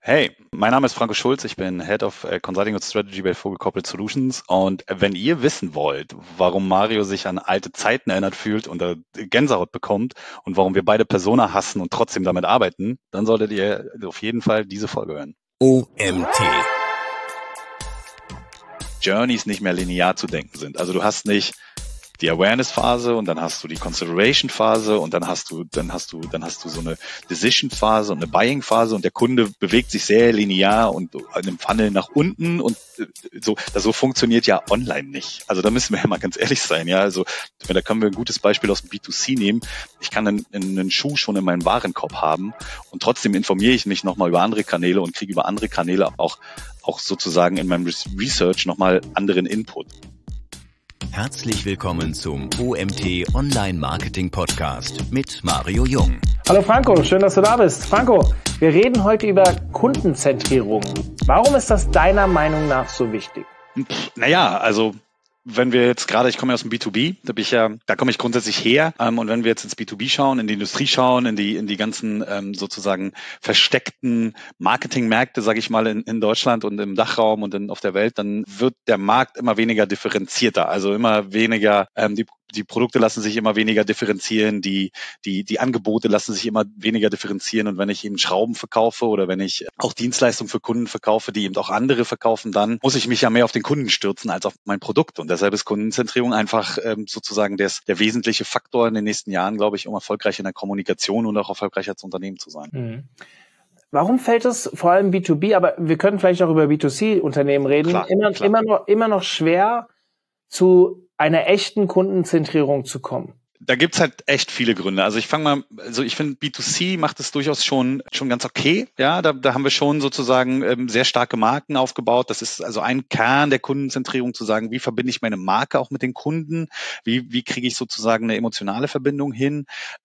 Hey, mein Name ist Franco Schulz, ich bin Head of Consulting und Strategy bei Vogel Corporate Solutions und wenn ihr wissen wollt, warum Mario sich an alte Zeiten erinnert fühlt und Gänsehaut bekommt und warum wir beide Persona hassen und trotzdem damit arbeiten, dann solltet ihr auf jeden Fall diese Folge hören. OMT. Journeys nicht mehr linear zu denken sind. Also du hast nicht die Awareness-Phase und dann hast du die Consideration-Phase und dann hast du so eine Decision-Phase und eine Buying-Phase und der Kunde bewegt sich sehr linear und in einem Funnel nach unten und so funktioniert ja online nicht. Also da müssen wir ja mal ganz ehrlich sein, ja. Also da können wir ein gutes Beispiel aus dem B2C nehmen. Ich kann einen Schuh schon in meinem Warenkorb haben und trotzdem informiere ich mich nochmal über andere Kanäle und kriege über andere Kanäle auch sozusagen in meinem Research nochmal anderen Input. Herzlich willkommen zum OMT Online Marketing Podcast mit Mario Jung. Hallo Franco, schön, dass du da bist. Franco, wir reden heute über Kundenzentrierung. Warum ist das deiner Meinung nach so wichtig? Naja, also wenn wir jetzt gerade, ich komme ja aus dem B2B, da komme ich grundsätzlich her. Und wenn wir jetzt ins B2B schauen, in die Industrie schauen, in die ganzen sozusagen versteckten Marketingmärkte, sage ich mal, in Deutschland und im Dachraum und auf der Welt, dann wird der Markt immer weniger differenzierter, also immer weniger, die Produkte lassen sich immer weniger differenzieren, die Angebote lassen sich immer weniger differenzieren. Und wenn ich eben Schrauben verkaufe oder wenn ich auch Dienstleistungen für Kunden verkaufe, die eben auch andere verkaufen, dann muss ich mich ja mehr auf den Kunden stürzen als auf mein Produkt. Und deshalb ist Kundenzentrierung einfach sozusagen der wesentliche Faktor in den nächsten Jahren, glaube ich, um erfolgreich in der Kommunikation und auch erfolgreich als Unternehmen zu sein. Mhm. Warum fällt es vor allem B2B, aber wir können vielleicht auch über B2C-Unternehmen reden, Klar. immer noch schwer zu einer echten Kundenzentrierung zu kommen? Da gibt's halt echt viele Gründe. Also ich finde B2C macht es durchaus schon ganz okay. Ja, da haben wir schon sozusagen sehr starke Marken aufgebaut. Das ist also ein Kern der Kundenzentrierung, zu sagen, wie verbinde ich meine Marke auch mit den Kunden? Wie kriege ich sozusagen eine emotionale Verbindung hin?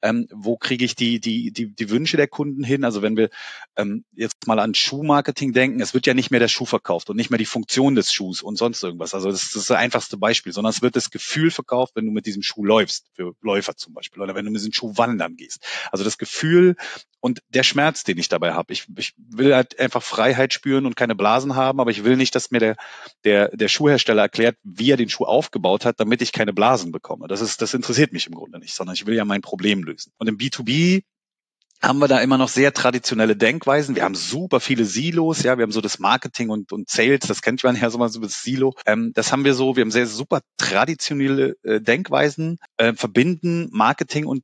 Wo kriege ich die Wünsche der Kunden hin? Also wenn wir jetzt mal an Schuhmarketing denken, es wird ja nicht mehr der Schuh verkauft und nicht mehr die Funktion des Schuhs und sonst irgendwas. Also das ist das einfachste Beispiel, sondern es wird das Gefühl verkauft, wenn du mit diesem Schuh läufst, für Läufer zum Beispiel, oder wenn du mit diesem Schuh wandern gehst. Also das Gefühl und der Schmerz, den ich dabei habe. Ich will halt einfach Freiheit spüren und keine Blasen haben, aber ich will nicht, dass mir der Schuhhersteller erklärt, wie er den Schuh aufgebaut hat, damit ich keine Blasen bekomme. Das interessiert mich im Grunde nicht, sondern ich will ja mein Problem lösen. Und im B2B haben wir da immer noch sehr traditionelle Denkweisen. Wir haben super viele Silos, ja, wir haben so das Marketing und Sales, das kennt man ja so mal so das Silo. Das haben wir haben sehr super traditionelle Denkweisen, verbinden Marketing und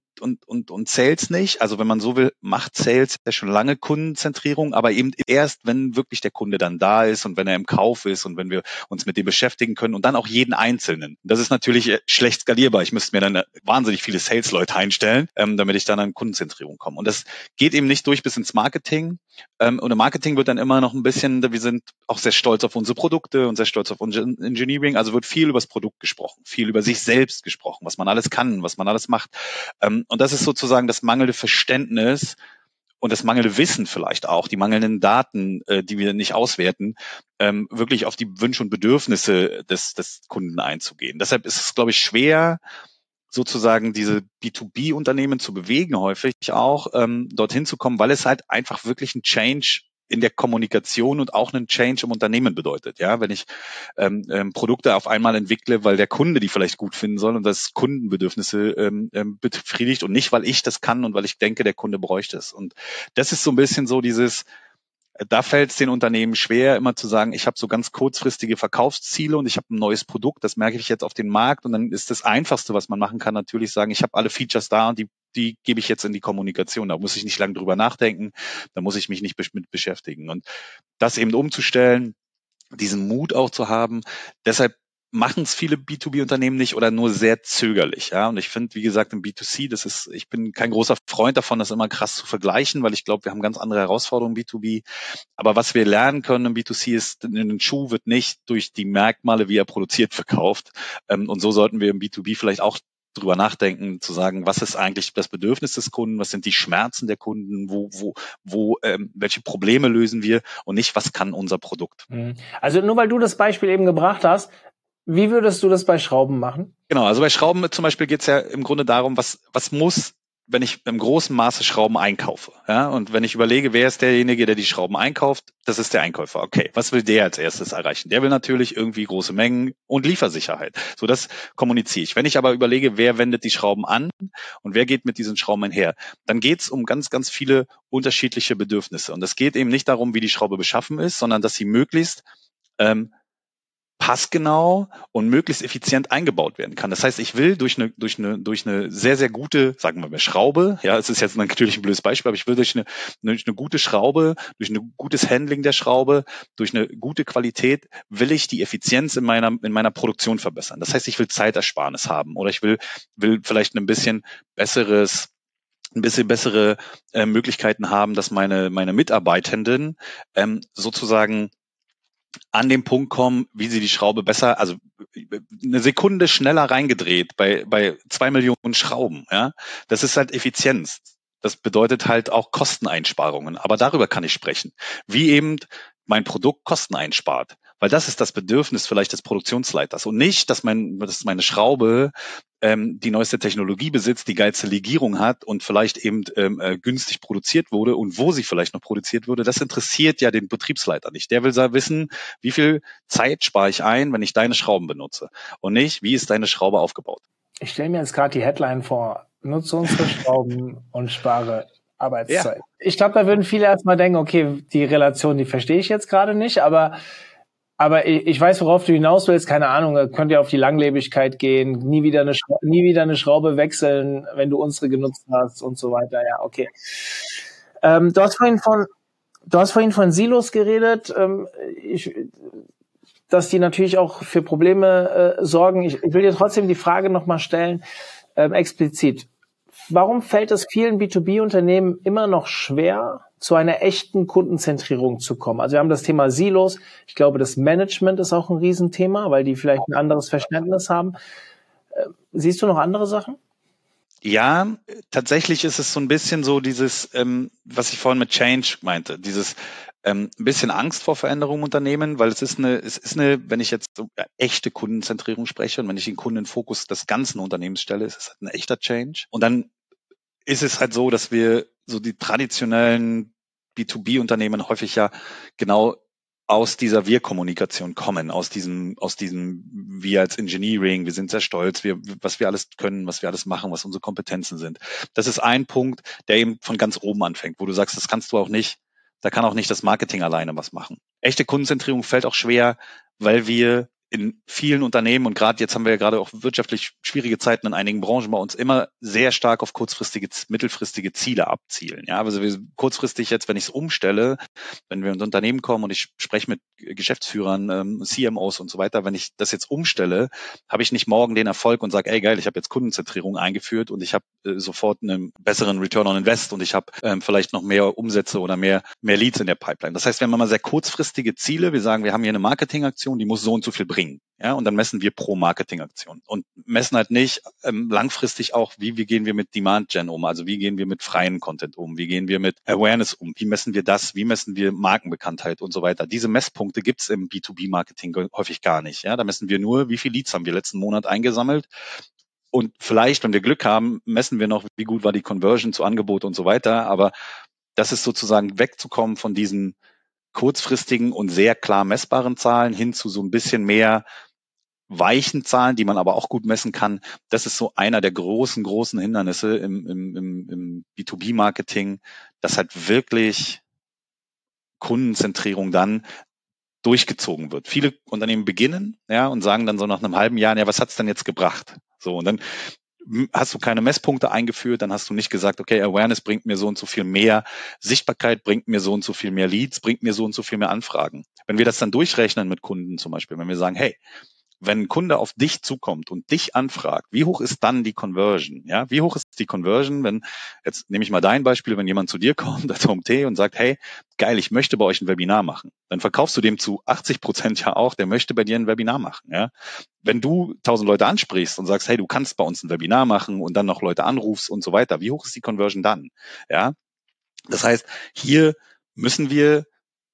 Sales nicht. Also wenn man so will, macht Sales ja schon lange Kundenzentrierung, aber eben erst, wenn wirklich der Kunde dann da ist und wenn er im Kauf ist und wenn wir uns mit dem beschäftigen können und dann auch jeden Einzelnen. Das ist natürlich schlecht skalierbar. Ich müsste mir dann wahnsinnig viele Sales-Leute einstellen, damit ich dann an Kundenzentrierung komme. Und das geht eben nicht durch bis ins Marketing. Und im Marketing wird dann immer noch ein bisschen, wir sind auch sehr stolz auf unsere Produkte und sehr stolz auf unser Engineering. Also wird viel über das Produkt gesprochen, viel über sich selbst gesprochen, was man alles kann, was man alles macht. Und das ist sozusagen das mangelnde Verständnis und das mangelnde Wissen vielleicht auch, die mangelnden Daten, die wir nicht auswerten, wirklich auf die Wünsche und Bedürfnisse des Kunden einzugehen. Deshalb ist es, glaube ich, schwer, sozusagen diese B2B-Unternehmen zu bewegen, häufig auch dorthin zu kommen, weil es halt einfach wirklich ein Change in der Kommunikation und auch einen Change im Unternehmen bedeutet. Ja, wenn ich Produkte auf einmal entwickle, weil der Kunde die vielleicht gut finden soll und das Kundenbedürfnisse befriedigt und nicht, weil ich das kann und weil ich denke, der Kunde bräuchte es. Und das ist so ein bisschen so da fällt es den Unternehmen schwer, immer zu sagen, ich habe so ganz kurzfristige Verkaufsziele und ich habe ein neues Produkt, das merke ich jetzt auf den Markt und dann ist das Einfachste, was man machen kann, natürlich sagen, ich habe alle Features da und die gebe ich jetzt in die Kommunikation. Da muss ich nicht lange drüber nachdenken, da muss ich mich nicht mit beschäftigen. Und das eben umzustellen, diesen Mut auch zu haben, deshalb machen es viele B2B-Unternehmen nicht oder nur sehr zögerlich, ja. Und ich finde, wie gesagt, im B2C, ich bin kein großer Freund davon, das immer krass zu vergleichen, weil ich glaube, wir haben ganz andere Herausforderungen im B2B. Aber was wir lernen können im B2C ist, ein Schuh wird nicht durch die Merkmale, wie er produziert, verkauft. Und so sollten wir im B2B vielleicht auch drüber nachdenken, zu sagen, was ist eigentlich das Bedürfnis des Kunden, was sind die Schmerzen der Kunden, welche Probleme lösen wir und nicht, was kann unser Produkt. Also nur weil du das Beispiel eben gebracht hast, wie würdest du das bei Schrauben machen? Genau, also bei Schrauben zum Beispiel geht es ja im Grunde darum, was muss wenn ich im großen Maße Schrauben einkaufe, ja, und wenn ich überlege, wer ist derjenige, der die Schrauben einkauft, das ist der Einkäufer. Okay, was will der als erstes erreichen? Der will natürlich irgendwie große Mengen und Liefersicherheit. So, das kommuniziere ich. Wenn ich aber überlege, wer wendet die Schrauben an und wer geht mit diesen Schrauben einher, dann geht es um ganz, ganz viele unterschiedliche Bedürfnisse. Und es geht eben nicht darum, wie die Schraube beschaffen ist, sondern dass sie möglichst passgenau und möglichst effizient eingebaut werden kann. Das heißt, ich will durch eine sehr, sehr gute, sagen wir mal, Schraube, ja, es ist jetzt natürlich ein blödes Beispiel, aber ich will durch eine gute Schraube, durch ein gutes Handling der Schraube, durch eine gute Qualität, will ich die Effizienz in meiner Produktion verbessern. Das heißt, ich will Zeitersparnis haben oder ich will vielleicht ein bisschen bessere Möglichkeiten haben, dass meine Mitarbeitenden sozusagen an den Punkt kommen, wie sie die Schraube besser, also eine Sekunde schneller reingedreht bei 2 Millionen Schrauben, ja. Das ist halt Effizienz. Das bedeutet halt auch Kosteneinsparungen. Aber darüber kann ich sprechen. Wie eben mein Produkt Kosten einspart. Weil das ist das Bedürfnis vielleicht des Produktionsleiters. Und nicht, dass meine Schraube die neueste Technologie besitzt, die geilste Legierung hat und vielleicht eben günstig produziert wurde und wo sie vielleicht noch produziert wurde. Das interessiert ja den Betriebsleiter nicht. Der will wissen, wie viel Zeit spare ich ein, wenn ich deine Schrauben benutze. Und nicht, wie ist deine Schraube aufgebaut. Ich stelle mir jetzt gerade die Headline vor, nutze unsere Schrauben und spare Arbeitszeit. Ja. Ich glaube, da würden viele erstmal denken, okay, die Relation, die verstehe ich jetzt gerade nicht, aber ich weiß, worauf du hinaus willst, keine Ahnung, könnt ihr auf die Langlebigkeit gehen, nie wieder eine Schraube wechseln, wenn du unsere genutzt hast und so weiter, ja, okay. Du hast vorhin von Silos geredet, dass die natürlich auch für Probleme sorgen. Ich will dir trotzdem die Frage nochmal stellen, explizit. Warum fällt es vielen B2B-Unternehmen immer noch schwer, zu einer echten Kundenzentrierung zu kommen? Also wir haben das Thema Silos. Ich glaube, das Management ist auch ein Riesenthema, weil die vielleicht ein anderes Verständnis haben. Siehst du noch andere Sachen? Ja, tatsächlich ist es so ein bisschen so dieses, was ich vorhin mit Change meinte, dieses ein bisschen Angst vor Veränderung im Unternehmen, weil es ist eine, wenn ich jetzt so echte Kundenzentrierung spreche und wenn ich den Kunden in den Fokus des ganzen Unternehmens stelle, ist es halt ein echter Change. Und dann ist es halt so, dass wir so die traditionellen B2B-Unternehmen häufig ja genau aus dieser Wir-Kommunikation kommen, aus diesem wir als Engineering, wir sind sehr stolz, was wir alles können, was wir alles machen, was unsere Kompetenzen sind. Das ist ein Punkt, der eben von ganz oben anfängt, wo du sagst, das kannst du auch nicht, da kann auch nicht das Marketing alleine was machen. Echte Kundenzentrierung fällt auch schwer, weil wir in vielen Unternehmen und gerade jetzt haben wir ja gerade auch wirtschaftlich schwierige Zeiten in einigen Branchen bei uns immer sehr stark auf kurzfristige, mittelfristige Ziele abzielen. Ja, also wir kurzfristig jetzt, wenn ich es umstelle, wenn wir ins Unternehmen kommen und ich spreche mit Geschäftsführern, CMOs und so weiter, wenn ich das jetzt umstelle, habe ich nicht morgen den Erfolg und sage, ey geil, ich habe jetzt Kundenzentrierung eingeführt und ich habe sofort einen besseren Return on Invest und ich habe vielleicht noch mehr Umsätze oder mehr Leads in der Pipeline. Das heißt, wir haben mal sehr kurzfristige Ziele. Wir sagen, wir haben hier eine Marketingaktion, die muss so und so viel bringen. Ja, und dann messen wir pro Marketingaktion und messen halt nicht langfristig auch, wie gehen wir mit Demand Gen um, also wie gehen wir mit freien Content um, wie gehen wir mit Awareness um, wie messen wir das, wie messen wir Markenbekanntheit und so weiter. Diese Messpunkte gibt's im B2B-Marketing häufig gar nicht. Ja, da messen wir nur, wie viel Leads haben wir letzten Monat eingesammelt. Und vielleicht, wenn wir Glück haben, messen wir noch, wie gut war die Conversion zu Angebot und so weiter. Aber das ist sozusagen wegzukommen von diesen kurzfristigen und sehr klar messbaren Zahlen hin zu so ein bisschen mehr weichen Zahlen, die man aber auch gut messen kann. Das ist so einer der großen Hindernisse im B2B-Marketing, dass halt wirklich Kundenzentrierung dann durchgezogen wird. Viele Unternehmen beginnen, ja, und sagen dann so nach einem halben Jahr, ja, was hat's denn jetzt gebracht? So, und dann hast du keine Messpunkte eingeführt, dann hast du nicht gesagt, okay, Awareness bringt mir so und so viel mehr, Sichtbarkeit bringt mir so und so viel mehr Leads, bringt mir so und so viel mehr Anfragen. Wenn wir das dann durchrechnen mit Kunden zum Beispiel, wenn wir sagen, hey, wenn ein Kunde auf dich zukommt und dich anfragt, wie hoch ist dann die Conversion? Ja, wie hoch ist die Conversion, wenn, jetzt nehme ich mal dein Beispiel, wenn jemand zu dir kommt, als OMT und sagt, hey, geil, ich möchte bei euch ein Webinar machen. Dann verkaufst du dem zu 80% ja auch, der möchte bei dir ein Webinar machen. Ja, wenn du 1000 Leute ansprichst und sagst, hey, du kannst bei uns ein Webinar machen und dann noch Leute anrufst und so weiter, wie hoch ist die Conversion dann? Ja, das heißt, hier müssen wir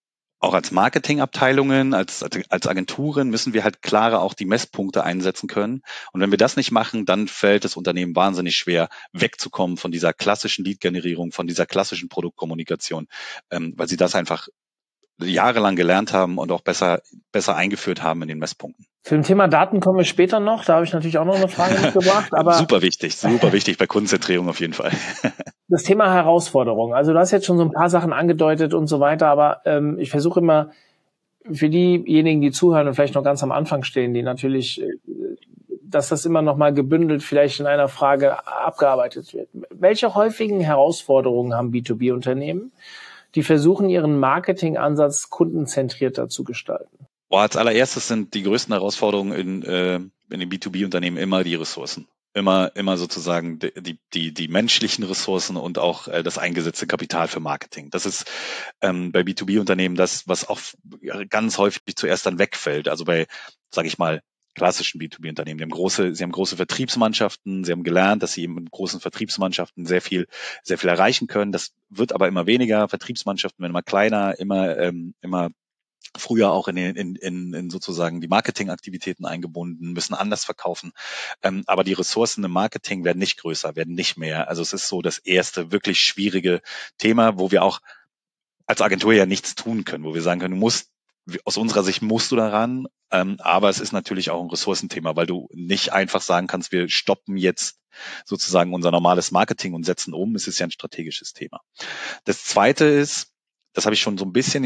auch als Marketingabteilungen, als Agenturen müssen wir halt klarer auch die Messpunkte einsetzen können. Und wenn wir das nicht machen, dann fällt es Unternehmen wahnsinnig schwer, wegzukommen von dieser klassischen Lead-Generierung, von dieser klassischen Produktkommunikation, weil sie das einfach jahrelang gelernt haben und auch besser eingeführt haben in den Messpunkten. Für das Thema Daten kommen wir später noch. Da habe ich natürlich auch noch eine Frage mitgebracht. Aber super wichtig bei Kundenzentrierung auf jeden Fall. Das Thema Herausforderung. Also du hast jetzt schon so ein paar Sachen angedeutet und so weiter, aber ich versuche immer für diejenigen, die zuhören und vielleicht noch ganz am Anfang stehen, die natürlich, dass das immer noch mal gebündelt vielleicht in einer Frage abgearbeitet wird. Welche häufigen Herausforderungen haben B2B-Unternehmen, die versuchen, ihren Marketingansatz kundenzentrierter zu gestalten? Als allererstes sind die größten Herausforderungen in den B2B-Unternehmen immer die Ressourcen. Immer sozusagen die menschlichen Ressourcen und auch das eingesetzte Kapital für Marketing. Das ist bei B2B-Unternehmen das, was auch ganz häufig zuerst dann wegfällt. Also bei, sage ich mal, klassischen B2B-Unternehmen. Sie haben große Vertriebsmannschaften. Sie haben gelernt, dass sie eben mit großen Vertriebsmannschaften sehr viel erreichen können. Das wird aber immer weniger. Vertriebsmannschaften werden immer kleiner, immer früher auch in sozusagen die Marketingaktivitäten eingebunden, müssen anders verkaufen. Aber die Ressourcen im Marketing werden nicht größer, werden nicht mehr. Also es ist so das erste wirklich schwierige Thema, wo wir auch als Agentur ja nichts tun können, wo wir sagen können, aus unserer Sicht musst du daran, aber es ist natürlich auch ein Ressourcenthema, weil du nicht einfach sagen kannst, wir stoppen jetzt sozusagen unser normales Marketing und setzen um. Es ist ja ein strategisches Thema. Das Zweite ist, das habe ich schon so ein bisschen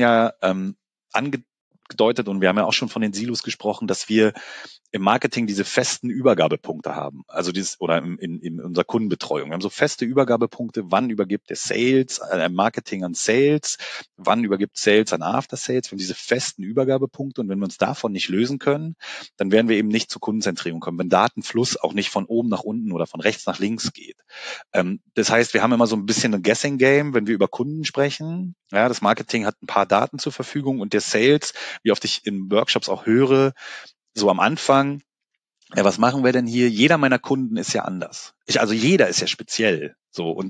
angedeutet und wir haben ja auch schon von den Silos gesprochen, dass wir im Marketing diese festen Übergabepunkte haben. Also in unserer Kundenbetreuung. Wir haben so feste Übergabepunkte. Wann übergibt der Sales, Marketing an Sales? Wann übergibt Sales an After Sales? Wir haben diese festen Übergabepunkte und wenn wir uns davon nicht lösen können, dann werden wir eben nicht zur Kundenzentrierung kommen, wenn Datenfluss auch nicht von oben nach unten oder von rechts nach links geht. Das heißt, wir haben immer so ein bisschen ein Guessing Game, wenn wir über Kunden sprechen. Ja, das Marketing hat ein paar Daten zur Verfügung und der Sales, wie oft ich in Workshops auch höre, so am Anfang, ja, was machen wir denn hier? Jeder meiner Kunden ist ja anders. Also jeder ist ja speziell. So und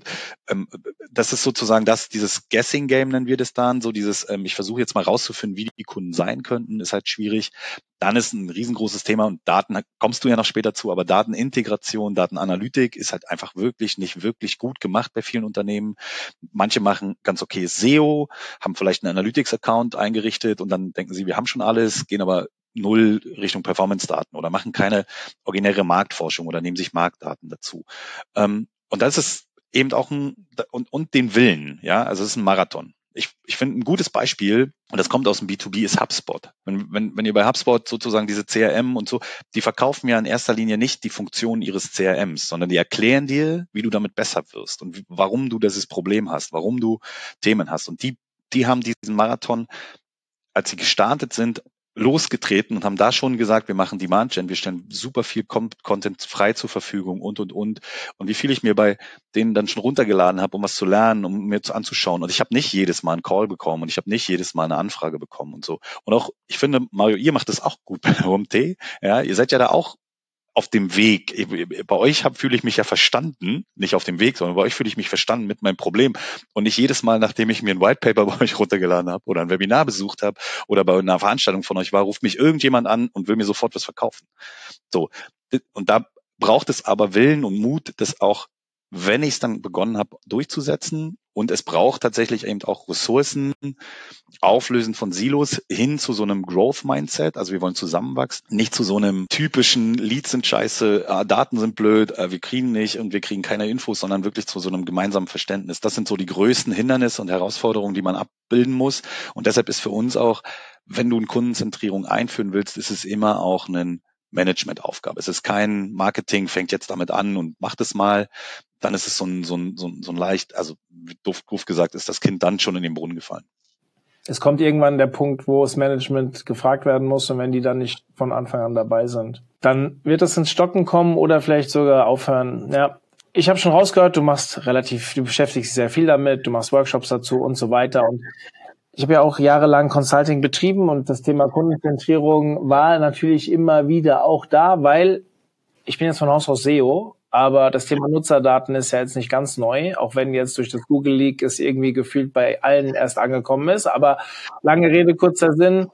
das ist sozusagen dieses Guessing Game nennen wir das dann. So dieses, ich versuche jetzt mal rauszufinden, wie die Kunden sein könnten, ist halt schwierig. Dann ist ein riesengroßes Thema und Daten kommst du ja noch später zu, aber Datenintegration, Datenanalytik ist halt einfach nicht wirklich gut gemacht bei vielen Unternehmen. Manche machen ganz okay SEO, haben vielleicht einen Analytics-Account eingerichtet und dann denken sie, wir haben schon alles, gehen aber null Richtung Performance-Daten oder machen keine originäre Marktforschung oder nehmen sich Marktdaten dazu. Und das ist eben auch und den Willen, ja, also es ist ein Marathon. Ich finde ein gutes Beispiel, und das kommt aus dem B2B, ist HubSpot. Wenn ihr bei HubSpot sozusagen diese CRM und so, die verkaufen ja in erster Linie nicht die Funktion ihres CRMs, sondern die erklären dir, wie du damit besser wirst und warum du dieses Problem hast, warum du Themen hast. Und die haben diesen Marathon, als sie gestartet sind, losgetreten und haben da schon gesagt, wir machen Demand Gen, wir stellen super viel Content frei zur Verfügung und. Und wie viel ich mir bei denen dann schon runtergeladen habe, um was zu lernen, um mir anzuschauen. Und ich habe nicht jedes Mal einen Call bekommen und ich habe nicht jedes Mal eine Anfrage bekommen und so. Und auch, ich finde, Mario, ihr macht das auch gut bei der OMT. Ja, ihr seid ja da auch auf dem Weg. Bei euch fühle ich mich ja verstanden, nicht auf dem Weg, sondern bei euch fühle ich mich verstanden mit meinem Problem und nicht jedes Mal, nachdem ich mir ein White Paper bei euch runtergeladen habe oder ein Webinar besucht habe oder bei einer Veranstaltung von euch war, ruft mich irgendjemand an und will mir sofort was verkaufen. So, und da braucht es aber Willen und Mut, das auch, wenn ich es dann begonnen habe, durchzusetzen. Und es braucht tatsächlich eben auch Ressourcen, Auflösen von Silos hin zu so einem Growth-Mindset. Also wir wollen zusammenwachsen, nicht zu so einem typischen Leads sind scheiße, Daten sind blöd, wir kriegen nicht und wir kriegen keine Infos, sondern wirklich zu so einem gemeinsamen Verständnis. Das sind so die größten Hindernisse und Herausforderungen, die man abbilden muss. Und deshalb ist für uns auch, wenn du eine Kundenzentrierung einführen willst, ist es immer auch eine Managementaufgabe. Es ist kein Marketing, fängt jetzt damit an und macht es mal. Dann ist es so ein leicht, also doof gesagt, ist das Kind dann schon in den Brunnen gefallen. Es kommt irgendwann der Punkt, wo das Management gefragt werden muss und wenn die dann nicht von Anfang an dabei sind, dann wird es ins Stocken kommen oder vielleicht sogar aufhören. Ja, ich habe schon rausgehört, du beschäftigst dich sehr viel damit, du machst Workshops dazu und so weiter und ich habe ja auch jahrelang Consulting betrieben und das Thema Kundenzentrierung war natürlich immer wieder auch da, weil ich bin jetzt von Haus aus SEO Aber das Thema Nutzerdaten ist ja jetzt nicht ganz neu, auch wenn jetzt durch das Google Leak es irgendwie gefühlt bei allen erst angekommen ist. Aber lange Rede, kurzer Sinn.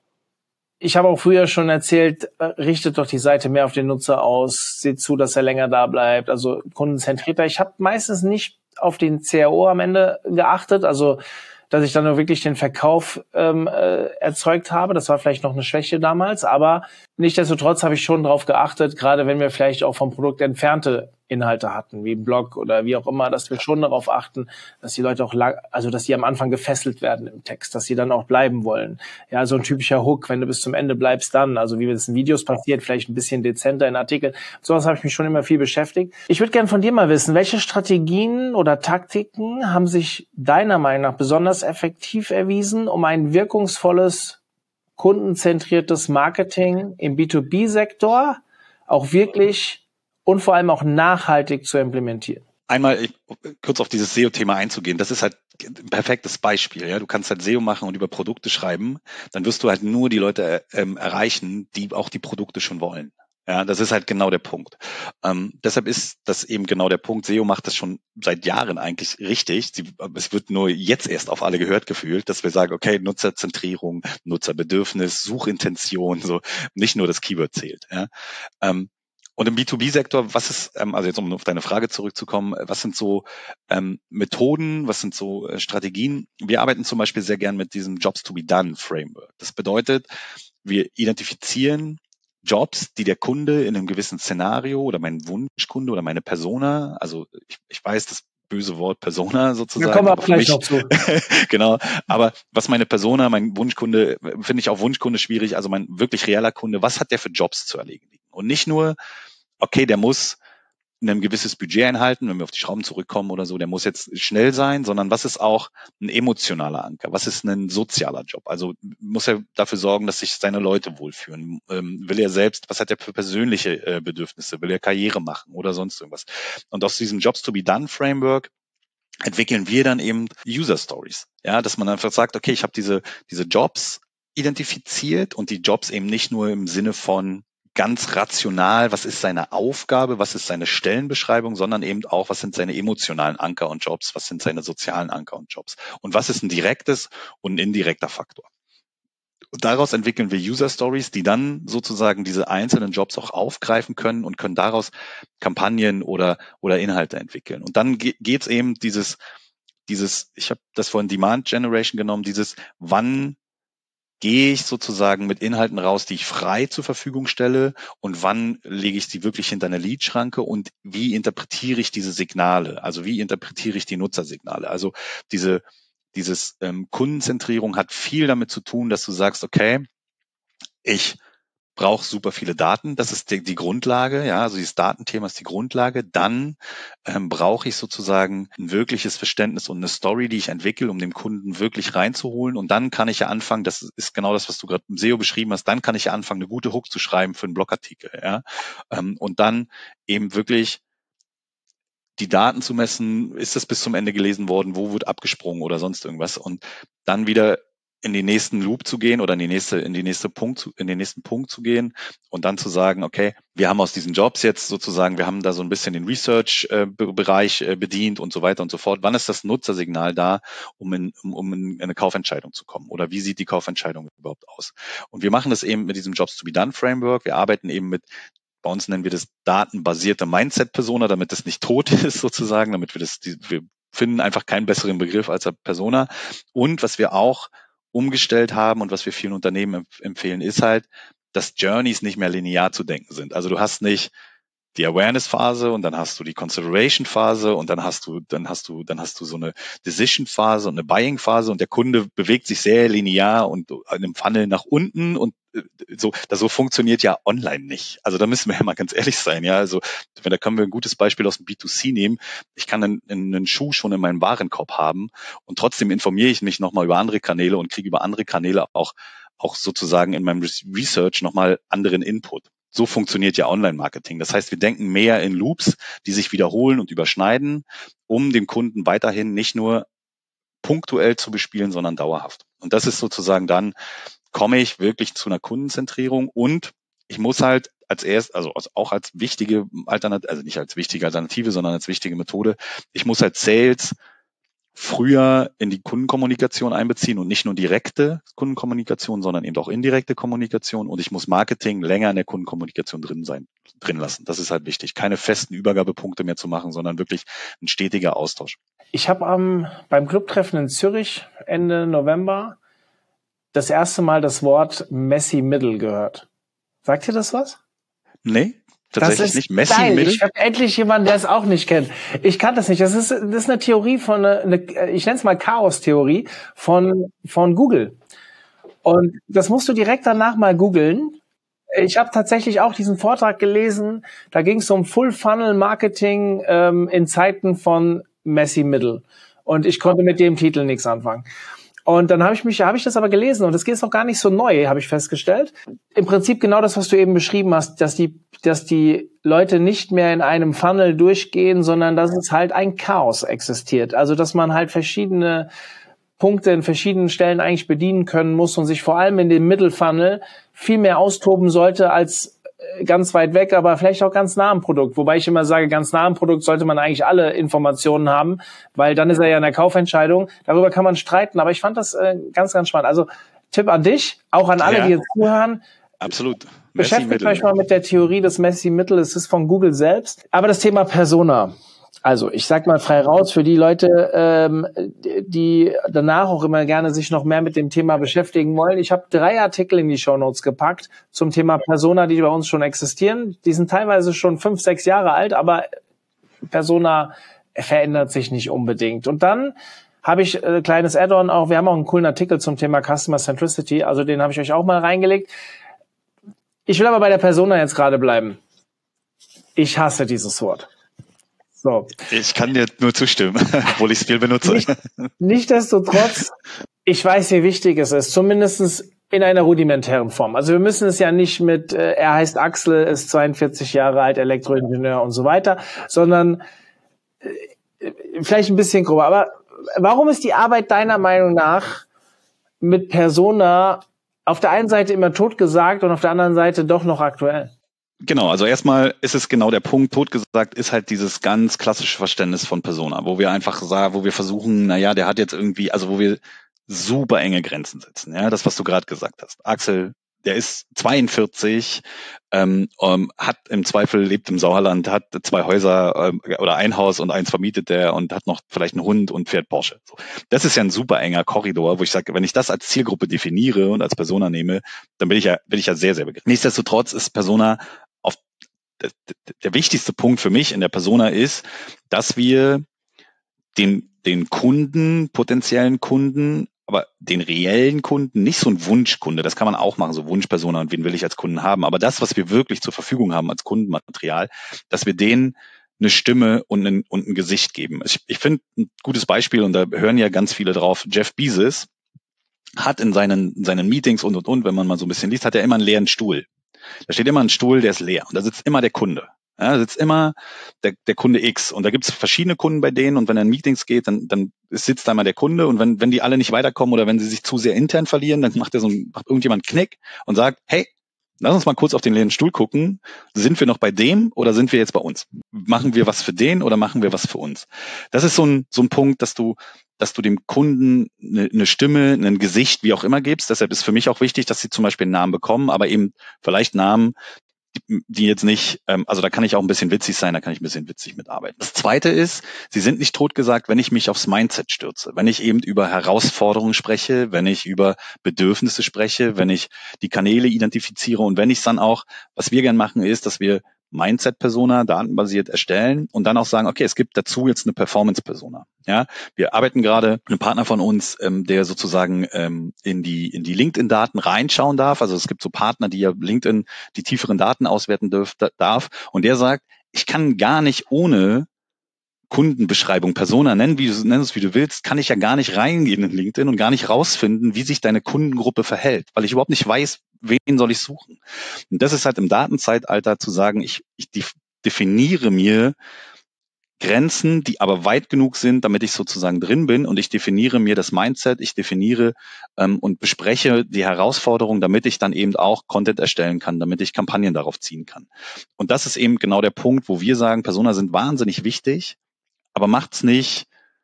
Ich habe auch früher schon erzählt, richtet doch die Seite mehr auf den Nutzer aus, seht zu, dass er länger da bleibt, also kundenzentrierter. Ich habe meistens nicht auf den CRO am Ende geachtet, also dass ich dann nur wirklich den Verkauf erzeugt habe. Das war vielleicht noch eine Schwäche damals, aber nichtsdestotrotz habe ich schon darauf geachtet, gerade wenn wir vielleicht auch vom Produkt entfernte Inhalte hatten, wie ein Blog oder wie auch immer, dass wir schon darauf achten, dass die Leute auch dass sie am Anfang gefesselt werden im Text, dass sie dann auch bleiben wollen. Ja, so ein typischer Hook, wenn du bis zum Ende bleibst dann, also wie es in Videos passiert, vielleicht ein bisschen dezenter in Artikeln. Sowas habe ich mich schon immer viel beschäftigt. Ich würde gerne von dir mal wissen, welche Strategien oder Taktiken haben sich deiner Meinung nach besonders effektiv erwiesen, um ein wirkungsvolles, kundenzentriertes Marketing im B2B-Sektor auch wirklich und vor allem auch nachhaltig zu implementieren? Einmal kurz auf dieses SEO-Thema einzugehen. Das ist halt ein perfektes Beispiel. Ja, du kannst halt SEO machen und über Produkte schreiben. Dann wirst du halt nur die Leute erreichen, die auch die Produkte schon wollen. Ja, das ist halt genau der Punkt. Deshalb ist das eben genau der Punkt. SEO macht das schon seit Jahren eigentlich richtig. Es wird nur jetzt erst auf alle gehört gefühlt, dass wir sagen, okay, Nutzerzentrierung, Nutzerbedürfnis, Suchintention, so nicht nur das Keyword zählt. Ja. Und im B2B-Sektor, was ist, also jetzt um auf deine Frage zurückzukommen, was sind so Methoden, was sind so Strategien? Wir arbeiten zum Beispiel sehr gern mit diesem Jobs-to-be-done-Framework. Das bedeutet, wir identifizieren Jobs, die der Kunde in einem gewissen Szenario oder mein Wunschkunde oder meine Persona, also ich weiß, das böse Wort Persona sozusagen. Da kommen wir aber gleich noch zu. Genau, aber was meine Persona, mein Wunschkunde, finde ich auch Wunschkunde schwierig, also mein wirklich realer Kunde, was hat der für Jobs zu erledigen? Und nicht nur, okay, der muss ein gewisses Budget einhalten, wenn wir auf die Schrauben zurückkommen oder so, der muss jetzt schnell sein, sondern was ist auch ein emotionaler Anker? Was ist ein sozialer Job? Also muss er dafür sorgen, dass sich seine Leute wohlfühlen? Will er selbst, was hat er für persönliche Bedürfnisse? Will er Karriere machen oder sonst irgendwas? Und aus diesem Jobs-to-be-done-Framework entwickeln wir dann eben User Stories. Ja, dass man einfach sagt, okay, ich habe diese Jobs identifiziert und die Jobs eben nicht nur im Sinne von ganz rational, was ist seine Aufgabe, was ist seine Stellenbeschreibung, sondern eben auch, was sind seine emotionalen Anker und Jobs, was sind seine sozialen Anker und Jobs und was ist ein direktes und ein indirekter Faktor. Und daraus entwickeln wir User Stories, die dann sozusagen diese einzelnen Jobs auch aufgreifen können und können daraus Kampagnen oder Inhalte entwickeln. Und dann geht's eben dieses, ich habe das vorhin Demand Generation genommen, wann gehe ich sozusagen mit Inhalten raus, die ich frei zur Verfügung stelle und wann lege ich sie wirklich hinter eine Lead-Schranke und wie interpretiere ich diese Signale? Also wie interpretiere ich die Nutzersignale? Also dieses Kundenzentrierung hat viel damit zu tun, dass du sagst, okay, ich brauche super viele Daten, das ist die Grundlage, ja, also dieses Datenthema ist die Grundlage. Dann brauche ich sozusagen ein wirkliches Verständnis und eine Story, die ich entwickle, um den Kunden wirklich reinzuholen. Und dann kann ich ja anfangen, das ist genau das, was du gerade im SEO beschrieben hast, dann kann ich ja anfangen, eine gute Hook zu schreiben für einen Blogartikel, ja, und dann eben wirklich die Daten zu messen, ist das bis zum Ende gelesen worden, wo wird abgesprungen oder sonst irgendwas und dann wieder in den nächsten Loop zu gehen oder in den nächsten Punkt zu gehen und dann zu sagen, okay, wir haben aus diesen Jobs jetzt sozusagen, wir haben da so ein bisschen den Research-Bereich bedient und so weiter und so fort. Wann ist das Nutzersignal da, um in eine Kaufentscheidung zu kommen? Oder wie sieht die Kaufentscheidung überhaupt aus? Und wir machen das eben mit diesem Jobs-to-be-done-Framework. Wir arbeiten eben bei uns nennen wir das datenbasierte Mindset-Persona, damit es nicht tot ist sozusagen, damit wir finden einfach keinen besseren Begriff als Persona. Und was wir auch umgestellt haben und was wir vielen Unternehmen empfehlen, ist halt, dass Journeys nicht mehr linear zu denken sind. Also du hast nicht die Awareness-Phase und dann hast du die Consideration-Phase und dann hast du so eine Decision-Phase und eine Buying-Phase und der Kunde bewegt sich sehr linear und in einem Funnel nach unten und so funktioniert ja online nicht. Also da müssen wir ja mal ganz ehrlich sein, ja. Also da können wir ein gutes Beispiel aus dem B2C nehmen. Ich kann einen Schuh schon in meinem Warenkorb haben und trotzdem informiere ich mich nochmal über andere Kanäle und kriege über andere Kanäle auch sozusagen in meinem Research nochmal anderen Input. So funktioniert ja Online-Marketing. Das heißt, wir denken mehr in Loops, die sich wiederholen und überschneiden, um dem Kunden weiterhin nicht nur punktuell zu bespielen, sondern dauerhaft. Und das ist sozusagen dann, komme ich wirklich zu einer Kundenzentrierung und ich muss halt auch als wichtige Alternative, also nicht als wichtige Alternative, sondern als wichtige Methode. Ich muss halt Sales früher in die Kundenkommunikation einbeziehen und nicht nur direkte Kundenkommunikation, sondern eben auch indirekte Kommunikation. Und ich muss Marketing länger in der Kundenkommunikation drin lassen. Das ist halt wichtig. Keine festen Übergabepunkte mehr zu machen, sondern wirklich ein stetiger Austausch. Ich habe beim Clubtreffen in Zürich Ende November das erste Mal das Wort Messy Middle gehört. Sagt ihr das was? Nee. Tatsächlich nicht. Messy geil. Middle? Ich habe endlich jemanden, der es auch nicht kennt. Ich kann das nicht. Das ist eine Theorie ich nenne es mal Chaos-Theorie von Google. Und das musst du direkt danach mal googeln. Ich habe tatsächlich auch diesen Vortrag gelesen. Da ging es um Full-Funnel-Marketing in Zeiten von Messy Middle. Und ich konnte mit dem Titel nichts anfangen. Und dann habe ich das aber gelesen und das geht auch gar nicht so neu, habe ich festgestellt. Im Prinzip genau das, was du eben beschrieben hast, dass die Leute nicht mehr in einem Funnel durchgehen, sondern dass es halt ein Chaos existiert. Also dass man halt verschiedene Punkte in verschiedenen Stellen eigentlich bedienen können muss und sich vor allem in dem Middle Funnel viel mehr austoben sollte als ganz weit weg, aber vielleicht auch ganz nah am Produkt. Wobei ich immer sage, ganz nah am Produkt sollte man eigentlich alle Informationen haben, weil dann ist er ja eine Kaufentscheidung. Darüber kann man streiten, aber ich fand das ganz, ganz spannend. Also Tipp an dich, auch an alle, die jetzt zuhören. Absolut. Beschäftigt euch mal mit der Theorie des Messy Middle. Es ist von Google selbst. Aber das Thema Persona. Also ich sag mal frei raus für die Leute, die danach auch immer gerne sich noch mehr mit dem Thema beschäftigen wollen. Ich habe 3 Artikel in die Shownotes gepackt zum Thema Persona, die bei uns schon existieren. Die sind teilweise schon 5, 6 Jahre alt, aber Persona verändert sich nicht unbedingt. Und dann habe ich ein kleines Add-on auch. Wir haben auch einen coolen Artikel zum Thema Customer Centricity, also den habe ich euch auch mal reingelegt. Ich will aber bei der Persona jetzt gerade bleiben. Ich hasse dieses Wort. So. Ich kann dir nur zustimmen, obwohl ich es viel benutze. Nichtsdestotrotz, ich weiß, wie wichtig es ist, zumindest in einer rudimentären Form. Also wir müssen es ja nicht mit, er heißt Axel, ist 42 Jahre alt, Elektroingenieur und so weiter, sondern vielleicht ein bisschen grober. Aber warum ist die Arbeit deiner Meinung nach mit Persona auf der einen Seite immer totgesagt und auf der anderen Seite doch noch aktuell? Genau, also erstmal ist es genau der Punkt, totgesagt ist halt dieses ganz klassische Verständnis von Persona, wo wir einfach sagen, wo wir versuchen, der hat jetzt irgendwie, also wo wir super enge Grenzen setzen, ja, das, was du gerade gesagt hast. Axel, der ist 42, hat im Zweifel, lebt im Sauerland, hat 2 Häuser oder ein Haus und eins vermietet der und hat noch vielleicht einen Hund und fährt Porsche. So. Das ist ja ein super enger Korridor, wo ich sage, wenn ich das als Zielgruppe definiere und als Persona nehme, dann bin ich ja sehr, sehr begrenzt. Nichtsdestotrotz ist Persona der wichtigste Punkt für mich in der Persona ist, dass wir den Kunden, potenziellen Kunden, aber den reellen Kunden, nicht so ein Wunschkunde, das kann man auch machen, so Wunschpersona und wen will ich als Kunden haben, aber das, was wir wirklich zur Verfügung haben als Kundenmaterial, dass wir denen eine Stimme und ein Gesicht geben. Ich finde ein gutes Beispiel, und da hören ja ganz viele drauf, Jeff Bezos hat in seinen Meetings und, wenn man mal so ein bisschen liest, hat er immer einen leeren Stuhl. Da steht immer ein Stuhl, der ist leer und da sitzt immer der Kunde. Ja, da sitzt immer der Kunde X und da gibt es verschiedene Kunden bei denen und wenn er in Meetings geht, dann sitzt da immer der Kunde und wenn die alle nicht weiterkommen oder wenn sie sich zu sehr intern verlieren, dann macht irgendjemand einen Knick und sagt, hey, lass uns mal kurz auf den leeren Stuhl gucken. Sind wir noch bei dem oder sind wir jetzt bei uns? Machen wir was für den oder machen wir was für uns? Das ist so ein Punkt, dass du dem Kunden eine Stimme, ein Gesicht, wie auch immer gibst. Deshalb ist für mich auch wichtig, dass sie zum Beispiel einen Namen bekommen, aber eben vielleicht Namen, die jetzt nicht, also da kann ich auch ein bisschen witzig sein, da kann ich ein bisschen witzig mitarbeiten. Das Zweite ist, sie sind nicht totgesagt, wenn ich mich aufs Mindset stürze, wenn ich eben über Herausforderungen spreche, wenn ich über Bedürfnisse spreche, wenn ich die Kanäle identifiziere und wenn ich es dann auch, was wir gern machen, ist, dass wir Mindset-Persona datenbasiert erstellen und dann auch sagen, okay, es gibt dazu jetzt eine Performance-Persona. Ja, wir arbeiten gerade mit einem Partner von uns, der sozusagen in die LinkedIn-Daten reinschauen darf. Also es gibt so Partner, die ja LinkedIn die tieferen Daten auswerten darf. Und der sagt, ich kann gar nicht ohne Kundenbeschreibung, Persona, nenn es wie du willst, kann ich ja gar nicht reingehen in LinkedIn und gar nicht rausfinden, wie sich deine Kundengruppe verhält, weil ich überhaupt nicht weiß, wen soll ich suchen. Und das ist halt im Datenzeitalter zu sagen, ich definiere mir Grenzen, die aber weit genug sind, damit ich sozusagen drin bin und ich definiere mir das Mindset, ich definiere und bespreche die Herausforderungen, damit ich dann eben auch Content erstellen kann, damit ich Kampagnen darauf ziehen kann. Und das ist eben genau der Punkt, wo wir sagen, Persona sind wahnsinnig wichtig, aber macht's nicht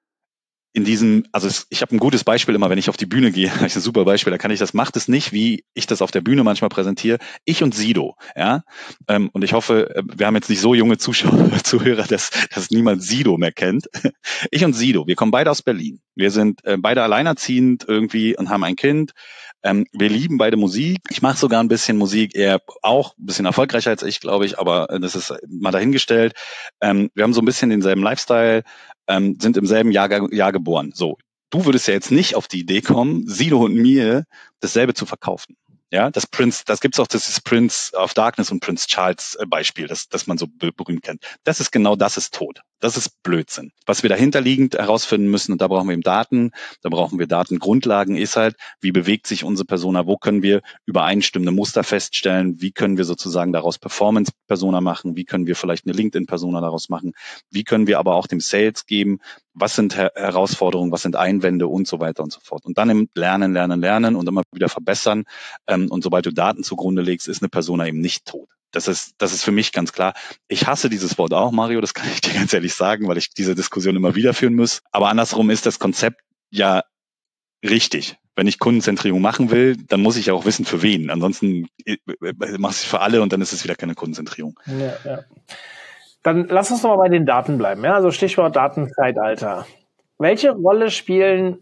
in diesem, also ich habe ein gutes Beispiel immer, wenn ich auf die Bühne gehe, habe ich ein super Beispiel, da kann ich das, macht es nicht, wie ich das auf der Bühne manchmal präsentiere, ich und Sido, ja, und ich hoffe, wir haben jetzt nicht so junge Zuhörer, dass niemand Sido mehr kennt. Ich und Sido, wir kommen beide aus Berlin, wir sind beide alleinerziehend irgendwie und haben ein Kind, wir lieben beide Musik, ich mache sogar ein bisschen Musik, er auch ein bisschen erfolgreicher als ich, glaube ich, aber das ist mal dahingestellt. Wir haben so ein bisschen denselben Lifestyle, sind im selben Jahr geboren. So, du würdest ja jetzt nicht auf die Idee kommen, Sido und mir dasselbe zu verkaufen. Ja, das gibt's auch, das ist Prince of Darkness und Prince Charles Beispiel, das man so berühmt kennt. Das ist tot. Das ist Blödsinn. Was wir dahinterliegend herausfinden müssen, und da brauchen wir eben Daten, da brauchen wir Datengrundlagen, ist halt, wie bewegt sich unsere Persona, wo können wir übereinstimmende Muster feststellen, wie können wir sozusagen daraus Performance-Persona machen, wie können wir vielleicht eine LinkedIn-Persona daraus machen, wie können wir aber auch dem Sales geben, was sind Herausforderungen, was sind Einwände und so weiter und so fort. Und dann im Lernen und immer wieder verbessern. Und sobald du Daten zugrunde legst, ist eine Persona eben nicht tot. Das ist für mich ganz klar. Ich hasse dieses Wort auch, Mario, das kann ich dir ganz ehrlich sagen, weil ich diese Diskussion immer wieder führen muss. Aber andersrum ist das Konzept ja richtig. Wenn ich Kundenzentrierung machen will, dann muss ich ja auch wissen, für wen. Ansonsten mache ich es für alle und dann ist es wieder keine Kundenzentrierung. Ja. Dann lass uns noch mal bei den Daten bleiben. Ja, also Stichwort Datenzeitalter. Welche Rolle spielen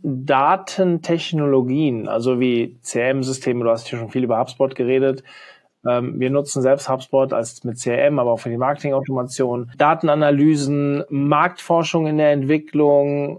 Datentechnologien, also wie CRM-Systeme? Du hast hier schon viel über HubSpot geredet. Wir nutzen selbst HubSpot als mit CRM, aber auch für die Marketingautomation. Datenanalysen, Marktforschung in der Entwicklung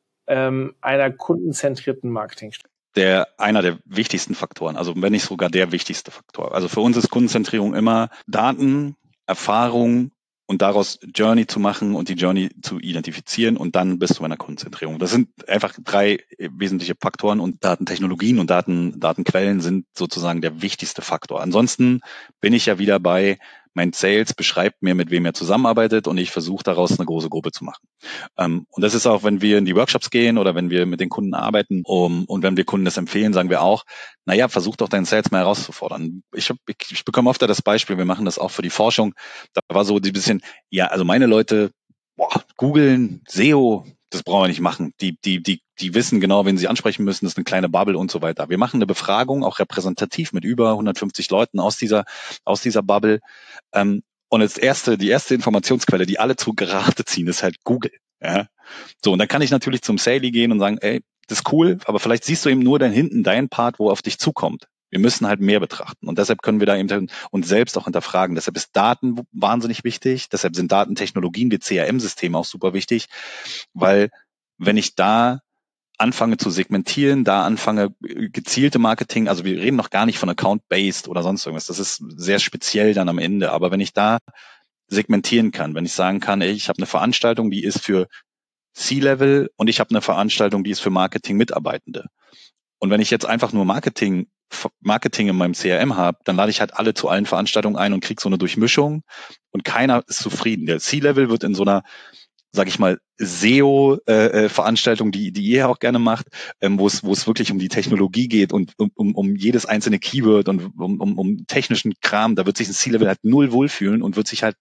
einer kundenzentrierten Marketingstrategie. Einer der wichtigsten Faktoren, also wenn nicht sogar der wichtigste Faktor. Also für uns ist Kundenzentrierung immer Daten, Erfahrung und daraus Journey zu machen und die Journey zu identifizieren und dann bist du bei einer Kundenzentrierung. Das sind einfach 3 wesentliche Faktoren und Datentechnologien und Datenquellen sind sozusagen der wichtigste Faktor. Ansonsten bin ich ja wieder bei, mein Sales beschreibt mir, mit wem er zusammenarbeitet und ich versuche daraus eine große Gruppe zu machen. Und das ist auch, wenn wir in die Workshops gehen oder wenn wir mit den Kunden arbeiten und wenn wir Kunden das empfehlen, sagen wir auch, naja, versuch doch deinen Sales mal herauszufordern. Ich bekomme oft das Beispiel, wir machen das auch für die Forschung, da war so ein bisschen, ja, also meine Leute, googeln, SEO, das brauchen wir nicht machen. Die wissen genau, wen sie ansprechen müssen. Das ist eine kleine Bubble und so weiter. Wir machen eine Befragung, auch repräsentativ mit über 150 Leuten aus dieser Bubble. Und die erste Informationsquelle, die alle zu Rate ziehen, ist halt Google. Ja? So, und dann kann ich natürlich zum Saley gehen und sagen, ey, das ist cool, aber vielleicht siehst du eben nur deinen Part, wo auf dich zukommt. Wir müssen halt mehr betrachten und deshalb können wir da eben uns selbst auch hinterfragen. Deshalb ist Daten wahnsinnig wichtig, deshalb sind Datentechnologien wie CRM-Systeme auch super wichtig, weil wenn ich da anfange zu segmentieren, da anfange gezielte Marketing, also wir reden noch gar nicht von Account-Based oder sonst irgendwas, das ist sehr speziell dann am Ende, aber wenn ich da segmentieren kann, wenn ich sagen kann, ey, ich habe eine Veranstaltung, die ist für C-Level und ich habe eine Veranstaltung, die ist für Marketing-Mitarbeitende. Und wenn ich jetzt einfach nur Marketing in meinem CRM habe, dann lade ich halt alle zu allen Veranstaltungen ein und kriege so eine Durchmischung und keiner ist zufrieden. Der C-Level wird in so einer, sag ich mal, SEO-Veranstaltung, die ihr auch gerne macht, wo es wirklich um die Technologie geht und um jedes einzelne Keyword und um technischen Kram, da wird sich ein C-Level halt null wohlfühlen und wird halt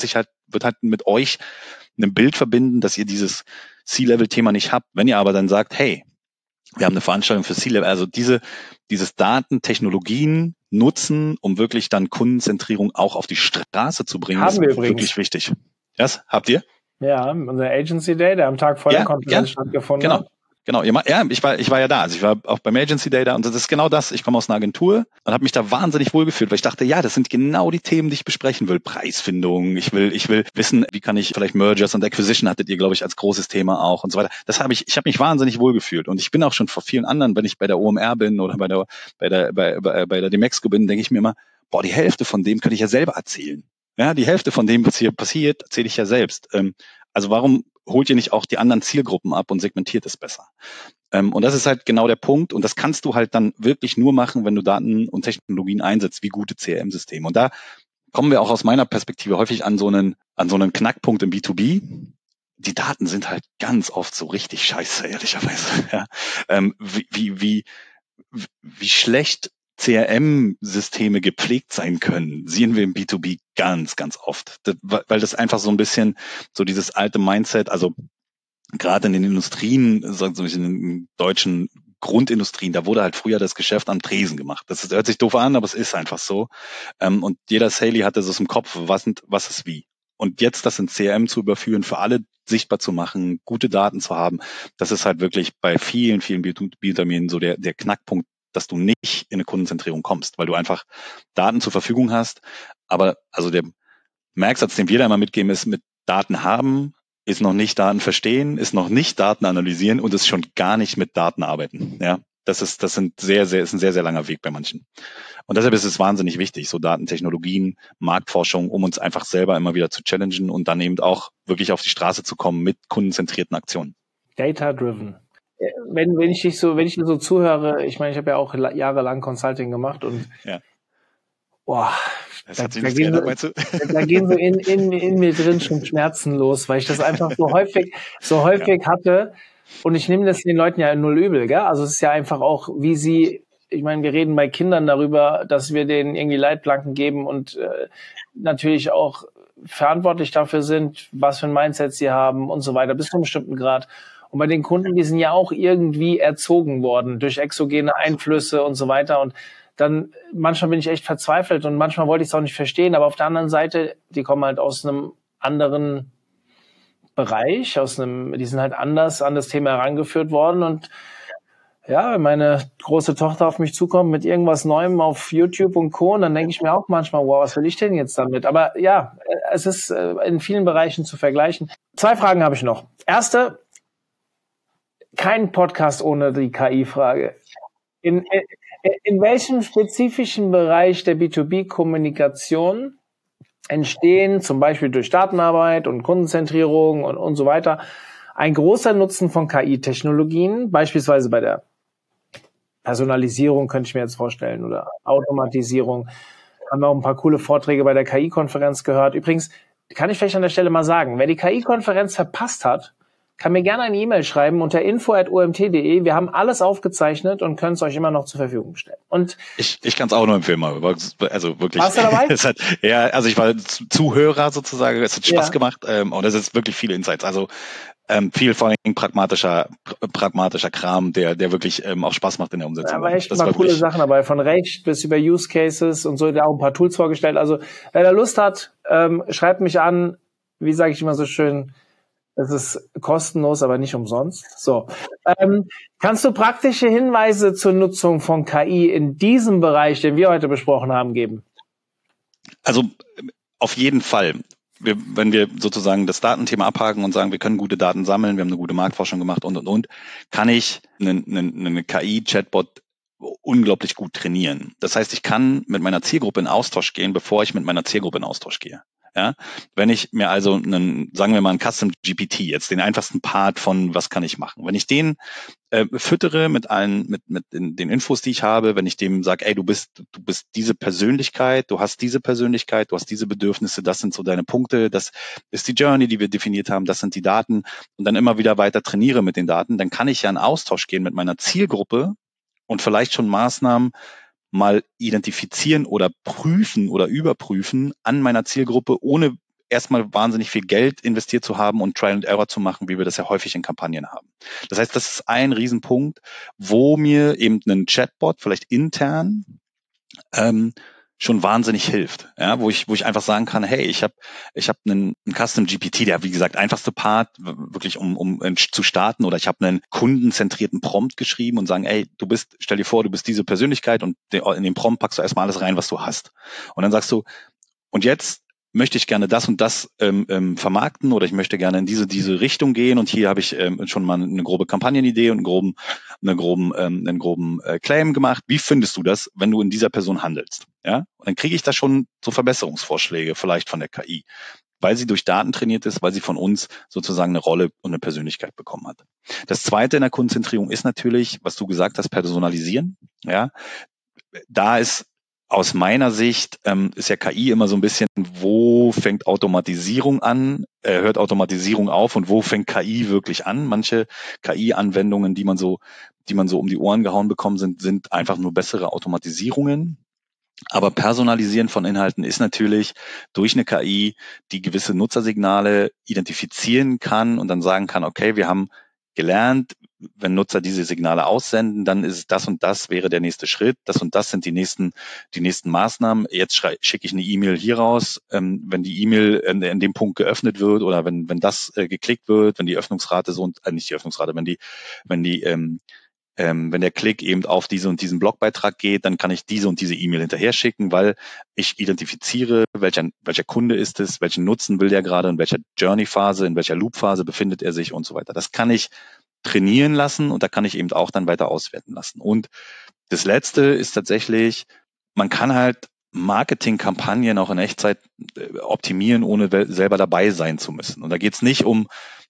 mit euch ein Bild verbinden, dass ihr dieses C-Level-Thema nicht habt. Wenn ihr aber dann sagt, hey, wir haben eine Veranstaltung für C-Level, also dieses Datentechnologien nutzen, um wirklich dann Kundenzentrierung auch auf die Straße zu bringen, haben ist wirklich wichtig. Das habt ihr? Ja, unser Agency Day, der am Tag vor der Konferenz stattgefunden hat. Genau. Ja, ich war ja da. Also ich war auch beim Agency Day da und das ist genau das. Ich komme aus einer Agentur und habe mich da wahnsinnig wohlgefühlt, weil ich dachte, ja, das sind genau die Themen, die ich besprechen will. Preisfindung, ich will wissen, wie kann ich vielleicht Mergers und Acquisition hattet ihr, glaube ich, als großes Thema auch und so weiter. Ich habe mich wahnsinnig wohlgefühlt und ich bin auch schon vor vielen anderen, wenn ich bei der OMR bin oder bei der Demexco bin, denke ich mir immer, boah, die Hälfte von dem könnte ich ja selber erzählen. Ja, die Hälfte von dem, was hier passiert, erzähle ich ja selbst. Also warum holt ihr nicht auch die anderen Zielgruppen ab und segmentiert es besser? Und das ist halt genau der Punkt. Und das kannst du halt dann wirklich nur machen, wenn du Daten und Technologien einsetzt, wie gute CRM-Systeme. Und da kommen wir auch aus meiner Perspektive häufig an so einen Knackpunkt im B2B. die Daten sind halt ganz oft so richtig scheiße, ehrlicherweise. Ja. Wie schlecht CRM-Systeme gepflegt sein können, sehen wir im B2B ganz, ganz oft. Weil das einfach so ein bisschen so dieses alte Mindset, also gerade in den Industrien, so in den deutschen Grundindustrien, da wurde halt früher das Geschäft am Tresen gemacht. Das hört sich doof an, aber es ist einfach so. Und jeder Salesy hatte so im Kopf, was ist wie. Und jetzt das in CRM zu überführen, für alle sichtbar zu machen, gute Daten zu haben, das ist halt wirklich bei vielen, vielen B2B-Unternehmen so der Knackpunkt, dass du nicht in eine Kundenzentrierung kommst, weil du einfach Daten zur Verfügung hast. Aber also der Merksatz, den wir da immer mitgeben, ist mit Daten haben, ist noch nicht Daten verstehen, ist noch nicht Daten analysieren und ist schon gar nicht mit Daten arbeiten. Ja, ist ein sehr, sehr langer Weg bei manchen. Und deshalb ist es wahnsinnig wichtig, so Datentechnologien, Marktforschung, um uns einfach selber immer wieder zu challengen und dann eben auch wirklich auf die Straße zu kommen mit kundenzentrierten Aktionen. Data-driven. Wenn ich dir so zuhöre, ich meine, ich habe ja auch jahrelang Consulting gemacht und boah, da gehen so in mir drin schon Schmerzen los, weil ich das einfach so häufig hatte. Und ich nehme das den Leuten ja null übel, gell? Also es ist ja einfach auch, ich meine, wir reden bei Kindern darüber, dass wir denen irgendwie Leitplanken geben und natürlich auch verantwortlich dafür sind, was für ein Mindset sie haben und so weiter, bis zu einem bestimmten Grad. Und bei den Kunden, die sind ja auch irgendwie erzogen worden durch exogene Einflüsse und so weiter. Und dann manchmal bin ich echt verzweifelt und manchmal wollte ich es auch nicht verstehen. Aber auf der anderen Seite, die kommen halt aus einem anderen Bereich, die sind halt anders an das Thema herangeführt worden. Und ja, wenn meine große Tochter auf mich zukommt mit irgendwas Neuem auf YouTube und Co., dann denke ich mir auch manchmal, wow, was will ich denn jetzt damit? Aber ja, es ist in vielen Bereichen zu vergleichen. 2 Fragen habe ich noch. Erste, kein Podcast ohne die KI-Frage. In welchem spezifischen Bereich der B2B-Kommunikation entstehen, zum Beispiel durch Datenarbeit und Kundenzentrierung und so weiter, ein großer Nutzen von KI-Technologien, beispielsweise bei der Personalisierung, könnte ich mir jetzt vorstellen, oder Automatisierung. Haben wir auch ein paar coole Vorträge bei der KI-Konferenz gehört. Übrigens, kann ich vielleicht an der Stelle mal sagen, wer die KI-Konferenz verpasst hat, kann mir gerne eine E-Mail schreiben unter info@omt.de. Wir haben alles aufgezeichnet und können es euch immer noch zur Verfügung stellen. Und ich kann es auch nur empfehlen, also wirklich. Warst du dabei? Also ich war Zuhörer sozusagen. Es hat Spaß gemacht und es ist wirklich viele Insights. Also viel vor allem pragmatischer Kram, der wirklich auch Spaß macht in der Umsetzung. Ja, aber echt mal coole Sachen dabei, von Recht bis über Use Cases und so, da auch ein paar Tools vorgestellt. Also wer da Lust hat, schreibt mich an. Wie sage ich immer so schön, es ist kostenlos, aber nicht umsonst. So, kannst du praktische Hinweise zur Nutzung von KI in diesem Bereich, den wir heute besprochen haben, geben? Also auf jeden Fall. Wenn wir sozusagen das Datenthema abhaken und sagen, wir können gute Daten sammeln, wir haben eine gute Marktforschung gemacht und, kann ich eine KI-Chatbot unglaublich gut trainieren. Das heißt, ich kann mit meiner Zielgruppe in Austausch gehen, bevor ich mit meiner Zielgruppe in Austausch gehe. Ja, wenn ich mir also sagen wir mal einen Custom GPT, jetzt den einfachsten Part von was kann ich machen, wenn ich den füttere mit den Infos, die ich habe, wenn ich dem sage, ey, du bist diese Persönlichkeit, du hast diese Bedürfnisse, das sind so deine Punkte, das ist die Journey, die wir definiert haben, das sind die Daten und dann immer wieder weiter trainiere mit den Daten, dann kann ich ja in Austausch gehen mit meiner Zielgruppe und vielleicht schon Maßnahmen mal identifizieren oder prüfen oder überprüfen an meiner Zielgruppe, ohne erstmal wahnsinnig viel Geld investiert zu haben und Trial and Error zu machen, wie wir das ja häufig in Kampagnen haben. Das heißt, das ist ein Riesenpunkt, wo mir eben ein Chatbot vielleicht intern schon wahnsinnig hilft, ja, wo ich einfach sagen kann, hey, ich habe einen Custom GPT, der wie gesagt einfachste Part wirklich um zu starten, oder ich habe einen kundenzentrierten Prompt geschrieben und sagen, ey, stell dir vor, du bist diese Persönlichkeit und in den Prompt packst du erstmal alles rein, was du hast. Und dann sagst du, und jetzt möchte ich gerne das und das vermarkten, oder ich möchte gerne in diese Richtung gehen, und hier habe ich schon mal eine grobe Kampagnenidee und einen groben Claim gemacht. Wie findest du das, wenn du in dieser Person handelst? Ja, und dann kriege ich da schon so Verbesserungsvorschläge vielleicht von der KI, weil sie durch Daten trainiert ist, weil sie von uns sozusagen eine Rolle und eine Persönlichkeit bekommen hat. Das Zweite in der Kundenzentrierung ist natürlich, was du gesagt hast, Personalisieren. Ja, da ist aus meiner Sicht ist ja KI immer so ein bisschen, wo fängt Automatisierung an, hört Automatisierung auf und wo fängt KI wirklich an? Manche KI-Anwendungen, die man so um die Ohren gehauen bekommen, sind einfach nur bessere Automatisierungen. Aber Personalisieren von Inhalten ist natürlich durch eine KI, die gewisse Nutzersignale identifizieren kann und dann sagen kann, okay, wir haben gelernt, wenn Nutzer diese Signale aussenden, dann ist es das und das wäre der nächste Schritt, das und das sind die nächsten Maßnahmen. Jetzt schicke ich eine E-Mail hier raus, wenn die E-Mail in dem Punkt geöffnet wird oder wenn das geklickt wird, wenn die Öffnungsrate nicht die Öffnungsrate, wenn der Klick eben auf diese und diesen Blogbeitrag geht, dann kann ich diese und diese E-Mail hinterher schicken, weil ich identifiziere, welcher Kunde ist es, welchen Nutzen will der gerade, in welcher Journey-Phase, in welcher Loop-Phase befindet er sich und so weiter. Das kann ich trainieren lassen und da kann ich eben auch dann weiter auswerten lassen. Und das Letzte ist tatsächlich, man kann halt Marketingkampagnen auch in Echtzeit optimieren, ohne selber dabei sein zu müssen. Und da geht es nicht um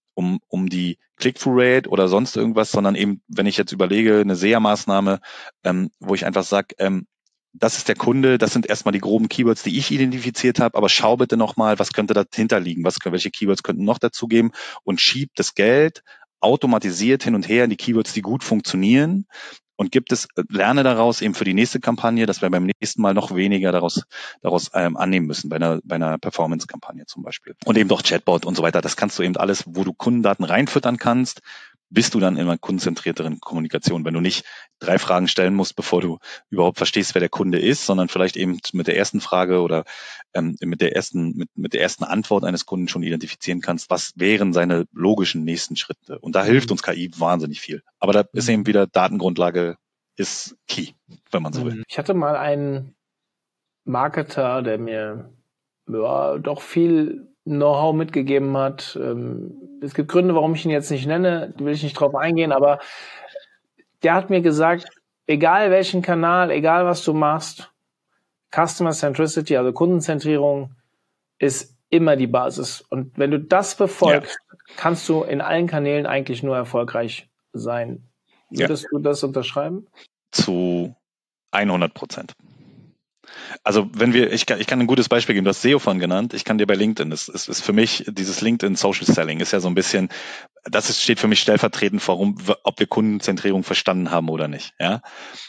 die Click-Through-Rate oder sonst irgendwas, sondern eben, wenn ich jetzt überlege, eine SEA-Maßnahme, wo ich einfach sage, das ist der Kunde, das sind erstmal die groben Keywords, die ich identifiziert habe, aber schau bitte nochmal, was könnte dahinter liegen, welche Keywords könnten noch dazugeben und schieb das Geld automatisiert hin und her in die Keywords, die gut funktionieren und lerne daraus eben für die nächste Kampagne, dass wir beim nächsten Mal noch weniger daraus annehmen müssen, bei einer Performance-Kampagne zum Beispiel. Und eben doch Chatbot und so weiter. Das kannst du eben alles, wo du Kundendaten reinfüttern kannst, bist du dann in einer kundenzentrierteren Kommunikation, wenn du nicht 3 Fragen stellen musst, bevor du überhaupt verstehst, wer der Kunde ist, sondern vielleicht eben mit der ersten Frage oder mit der ersten Antwort eines Kunden schon identifizieren kannst, was wären seine logischen nächsten Schritte. Und da hilft uns KI wahnsinnig viel. Aber da ist eben wieder Datengrundlage ist key, wenn man so will. Ich hatte mal einen Marketer, der mir doch viel Know-how mitgegeben hat. Es gibt Gründe, warum ich ihn jetzt nicht nenne, will ich nicht drauf eingehen, aber der hat mir gesagt, egal welchen Kanal, egal was du machst, Customer Centricity, also Kundenzentrierung, ist immer die Basis. Und wenn du das befolgst, kannst du in allen Kanälen eigentlich nur erfolgreich sein. Würdest du das unterschreiben? Zu 100%. Also ich kann ein gutes Beispiel geben, du hast SEO von genannt, ich kann dir bei LinkedIn, das ist für mich, dieses LinkedIn Social Selling ist ja so ein bisschen, steht für mich stellvertretend, ob wir Kundenzentrierung verstanden haben oder nicht. Ja,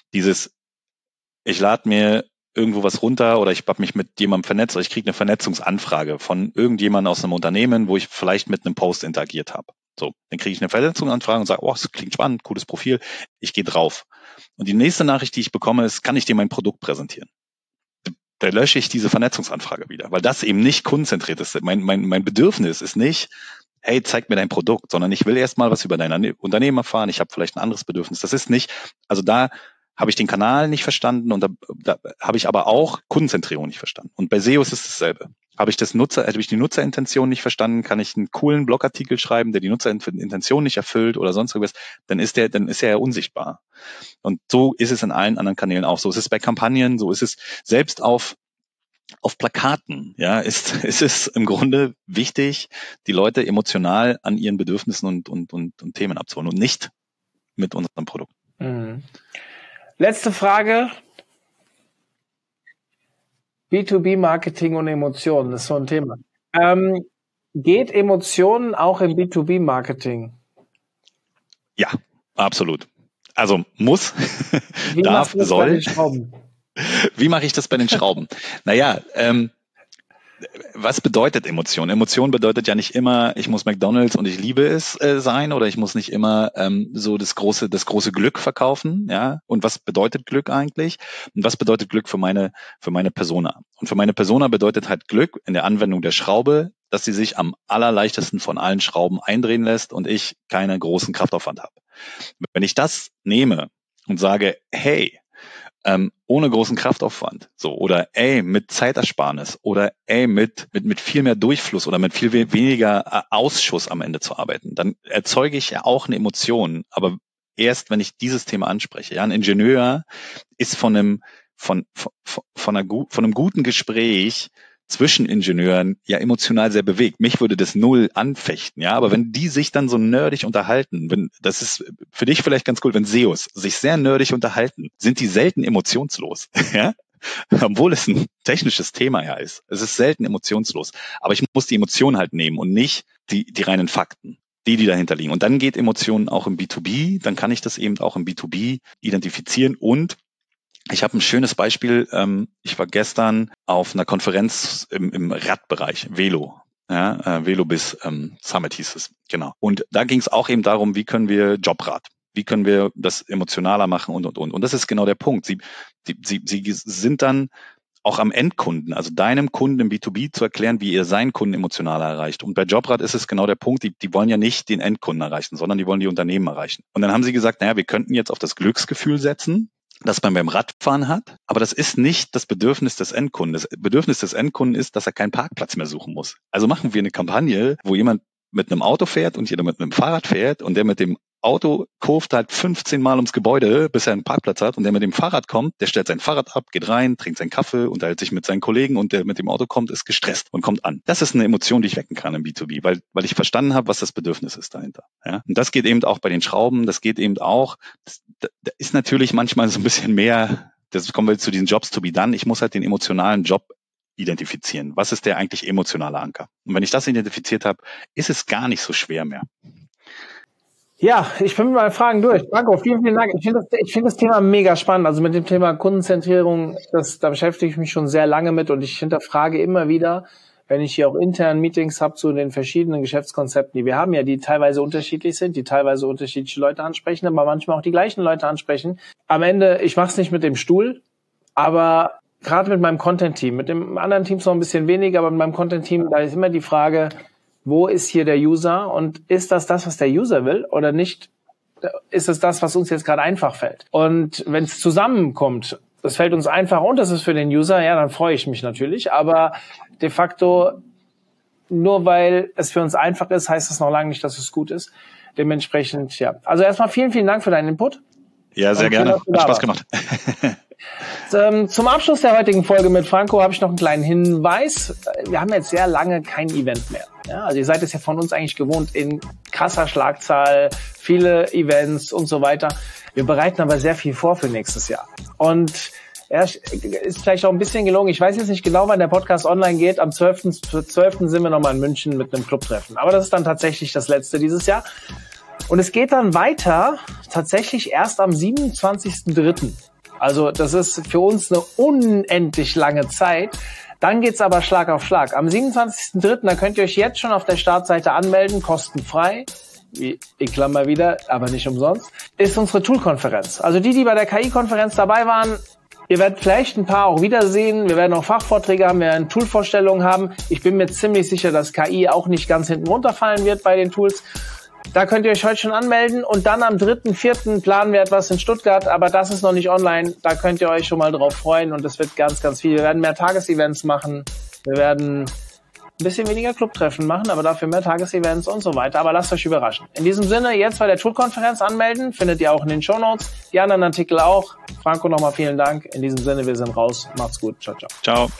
ich lade mir irgendwo was runter oder ich habe mich mit jemandem vernetzt oder ich kriege eine Vernetzungsanfrage von irgendjemandem aus einem Unternehmen, wo ich vielleicht mit einem Post interagiert habe. So, dann kriege ich eine Vernetzungsanfrage und sage, das klingt spannend, cooles Profil, ich gehe drauf. Und die nächste Nachricht, die ich bekomme, ist, kann ich dir mein Produkt präsentieren? Da lösche ich diese Vernetzungsanfrage wieder, weil das eben nicht kundenzentriert ist. Mein Bedürfnis ist nicht, hey, zeig mir dein Produkt, sondern ich will erstmal was über dein Unternehmen erfahren, ich habe vielleicht ein anderes Bedürfnis. Das ist nicht, also da habe ich den Kanal nicht verstanden und da habe ich aber auch Kundenzentrierung nicht verstanden. Und bei SEO ist es dasselbe. Habe ich die Nutzerintention nicht verstanden, kann ich einen coolen Blogartikel schreiben, der die Nutzerintention nicht erfüllt oder sonst irgendwas, dann ist er ja unsichtbar. Und so ist es in allen anderen Kanälen auch. So ist es bei Kampagnen, so ist es selbst auf Plakaten, ja, ist es im Grunde wichtig, die Leute emotional an ihren Bedürfnissen und Themen abzuholen und nicht mit unserem Produkt. Mhm. Letzte Frage. B2B-Marketing und Emotionen, das ist so ein Thema. Geht Emotionen auch im B2B-Marketing? Ja, absolut. Also muss, Wie darf, soll. Wie mache ich das bei den Schrauben? Naja, was bedeutet Emotion? Emotion bedeutet ja nicht immer, ich muss McDonald's und ich liebe es sein oder ich muss nicht immer so das große Glück verkaufen. Ja. Und was bedeutet Glück eigentlich? Und was bedeutet Glück für meine Persona? Und für meine Persona bedeutet halt Glück in der Anwendung der Schraube, dass sie sich am allerleichtesten von allen Schrauben eindrehen lässt und ich keinen großen Kraftaufwand habe. Wenn ich das nehme und sage, hey, ohne großen Kraftaufwand, so, oder mit Zeitersparnis oder mit viel mehr Durchfluss oder mit viel weniger Ausschuss am Ende zu arbeiten, dann erzeuge ich ja auch eine Emotion, aber erst, wenn ich dieses Thema anspreche. Ja, ein Ingenieur ist von einem guten Gespräch zwischen Ingenieuren ja emotional sehr bewegt. Mich würde das null anfechten, ja, aber wenn die sich dann so nerdig unterhalten, das ist für dich vielleicht ganz cool, wenn SEOs sich sehr nerdig unterhalten, sind die selten emotionslos, ja. obwohl es ein technisches Thema ja ist. Es ist selten emotionslos. Aber ich muss die Emotionen halt nehmen und nicht die reinen Fakten, die dahinter liegen. Und dann geht Emotionen auch im B2B, dann kann ich das eben auch im B2B identifizieren. Und ich habe ein schönes Beispiel. Ich war gestern auf einer Konferenz im Radbereich, Velo. Ja, Velobis Summit hieß es, genau. Und da ging es auch eben darum, wie können wir Jobrad, wie können wir das emotionaler machen und. Und das ist genau der Punkt. Sie sind dann auch am Endkunden, also deinem Kunden im B2B zu erklären, wie ihr seinen Kunden emotionaler erreicht. Und bei Jobrad ist es genau der Punkt, die wollen ja nicht den Endkunden erreichen, sondern die wollen die Unternehmen erreichen. Und dann haben sie gesagt, naja, wir könnten jetzt auf das Glücksgefühl setzen, das man beim Radfahren hat, aber das ist nicht das Bedürfnis des Endkunden. Das Bedürfnis des Endkunden ist, dass er keinen Parkplatz mehr suchen muss. Also machen wir eine Kampagne, wo jemand mit einem Auto fährt und jeder mit einem Fahrrad fährt und der mit dem Auto kurft halt 15 Mal ums Gebäude, bis er einen Parkplatz hat, und der mit dem Fahrrad kommt, der stellt sein Fahrrad ab, geht rein, trinkt seinen Kaffee, unterhält sich mit seinen Kollegen, und der mit dem Auto kommt, ist gestresst und kommt an. Das ist eine Emotion, die ich wecken kann im B2B, weil ich verstanden habe, was das Bedürfnis ist dahinter. Ja? Und das geht eben auch bei den Schrauben, das geht eben auch, da ist natürlich manchmal so ein bisschen mehr, das kommen wir zu diesen Jobs to be done, ich muss halt den emotionalen Job identifizieren. Was ist der eigentlich emotionale Anker? Und wenn ich das identifiziert habe, ist es gar nicht so schwer mehr. Ja, ich bin mit meinen Fragen durch. Franco, vielen Dank. Ich finde das Thema mega spannend. Also mit dem Thema Kundenzentrierung, da beschäftige ich mich schon sehr lange mit, und ich hinterfrage immer wieder, wenn ich hier auch intern Meetings habe zu den verschiedenen Geschäftskonzepten, die wir haben, ja, die teilweise unterschiedlich sind, die teilweise unterschiedliche Leute ansprechen, aber manchmal auch die gleichen Leute ansprechen. Am Ende, ich mache es nicht mit dem Stuhl, aber gerade mit meinem Content-Team, mit dem anderen Teams noch ein bisschen weniger, aber mit meinem Content-Team, da ist immer die Frage, wo ist hier der User, und ist das, was der User will, oder nicht? Ist es das, was uns jetzt gerade einfach fällt? Und wenn es zusammenkommt, das fällt uns einfach und das ist für den User, ja, dann freue ich mich natürlich. Aber de facto, nur weil es für uns einfach ist, heißt das noch lange nicht, dass es gut ist. Dementsprechend, ja. Also erstmal vielen Dank für deinen Input. Ja, sehr gerne. Hat Spaß gemacht. Zum Abschluss der heutigen Folge mit Franco habe ich noch einen kleinen Hinweis. Wir haben jetzt sehr lange kein Event mehr. Ja, also ihr seid es ja von uns eigentlich gewohnt in krasser Schlagzahl, viele Events und so weiter. Wir bereiten aber sehr viel vor für nächstes Jahr. Und ja, ist vielleicht auch ein bisschen gelungen. Ich weiß jetzt nicht genau, wann der Podcast online geht. Am 12. sind wir nochmal in München mit einem Clubtreffen. Aber das ist dann tatsächlich das letzte dieses Jahr. Und es geht dann weiter, tatsächlich erst am 27.03. Also das ist für uns eine unendlich lange Zeit. Dann geht's aber Schlag auf Schlag. Am 27.03., da könnt ihr euch jetzt schon auf der Startseite anmelden, kostenfrei, wie in Klammer wieder, aber nicht umsonst, ist unsere Tool-Konferenz. Also die bei der KI-Konferenz dabei waren, ihr werdet vielleicht ein paar auch wiedersehen. Wir werden auch Fachvorträge haben, wir werden Tool-Vorstellungen haben. Ich bin mir ziemlich sicher, dass KI auch nicht ganz hinten runterfallen wird bei den Tools. Da könnt ihr euch heute schon anmelden, und dann am 3.4. planen wir etwas in Stuttgart, aber das ist noch nicht online. Da könnt ihr euch schon mal drauf freuen, und es wird ganz, ganz viel. Wir werden mehr Tagesevents machen, wir werden ein bisschen weniger Clubtreffen machen, aber dafür mehr Tagesevents und so weiter. Aber lasst euch überraschen. In diesem Sinne, jetzt bei der Tool-Konferenz anmelden, findet ihr auch in den Shownotes, die anderen Artikel auch. Franco, nochmal vielen Dank. In diesem Sinne, wir sind raus. Macht's gut. Ciao, ciao. Ciao.